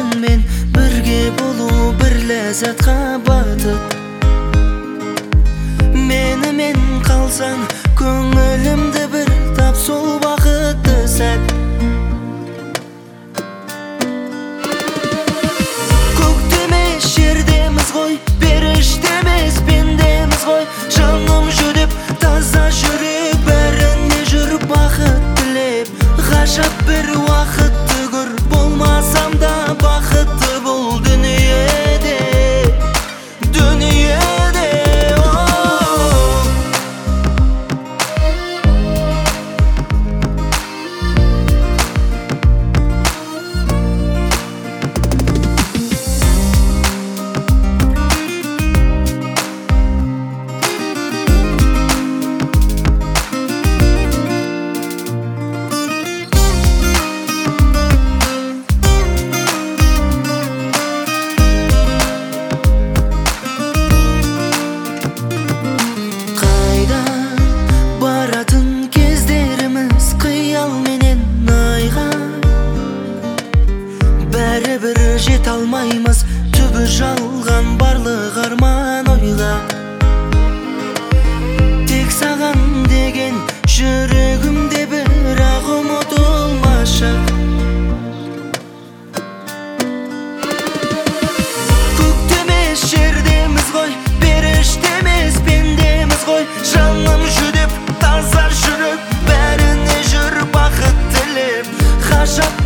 сенмен бірге болу бір ләззатқа батып. Менімен қалсаң көңілімді бір тап, сол бақытты сәт. Көктемес жердеміз ғой, періштемес пендеміз ғой. Жаным жүдеп таза жүрек, бәріне жүр бақыт тілеп. Ғажап бір уақытты көр, болмасам да бақытты бол дүниеде, дүниеде. Бәрібір жете алмаймыз, түбі жалған барлық арман ойға. Тек саған деген жүрегімде бірақ ұмытылмашы. Көктемес жердеміз ғой, періштемес пендеміз ғой. Жаным жүдеп таза жүрек, бәріне жүр бақыт тілеп. Ғажап